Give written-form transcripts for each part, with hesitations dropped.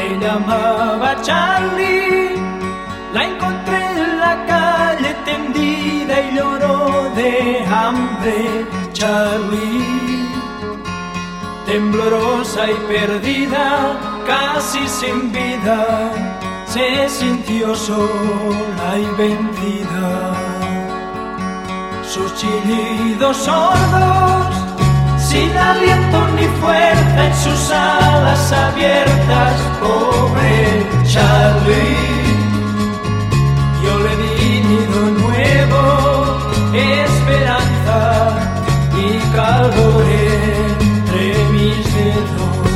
Le llamaba Charlie, la encontré en la calle tendida y lloró de hambre. Charlie, temblorosa y perdida, casi sin vida, se sintió sola y vencida. Sus chillidos sordos, sin aliento ni fuerza en sus alas abiertas, pobre Charlie. Yo le di nido nuevo, esperanza y calor entre mis dedos.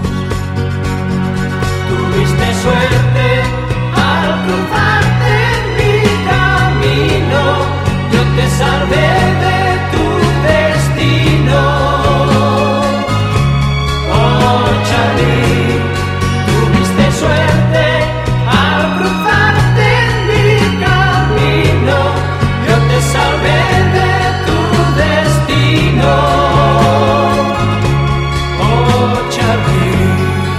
Tuviste suerte al cruzarte en mi camino, yo te salvé de tu destino. Oh Charlie, tuviste suerte al cruzarte en mi camino, yo te salvé de tu destino. Oh Charlie,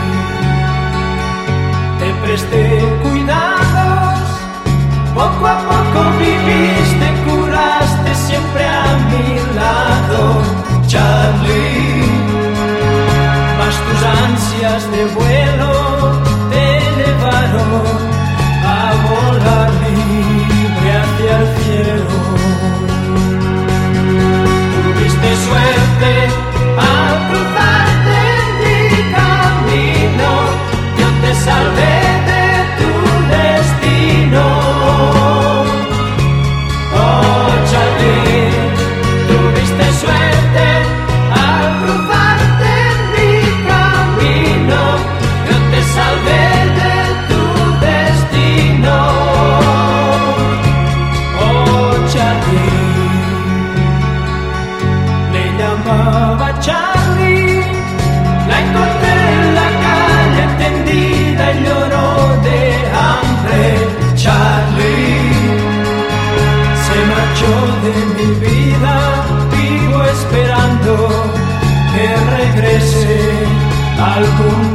te presté cuidados, poco a poco viviste, curaste siempre a mi lado, Charlie. Mas tus ansias de vuelo te llevaron a volar libre hacia el cielo. Tuviste suerte al cruzarte en mi camino, yo te salvé de tu destino. Oh Charlie, tuviste suerte al cruzarte en mi camino, yo te salvé de tu destino. Oh Charlie, le llamaba Charlie, la encontré en la calle tendida y lloró de hambre. Charlie se marchó de mi vida, vivo esperando que regrese algún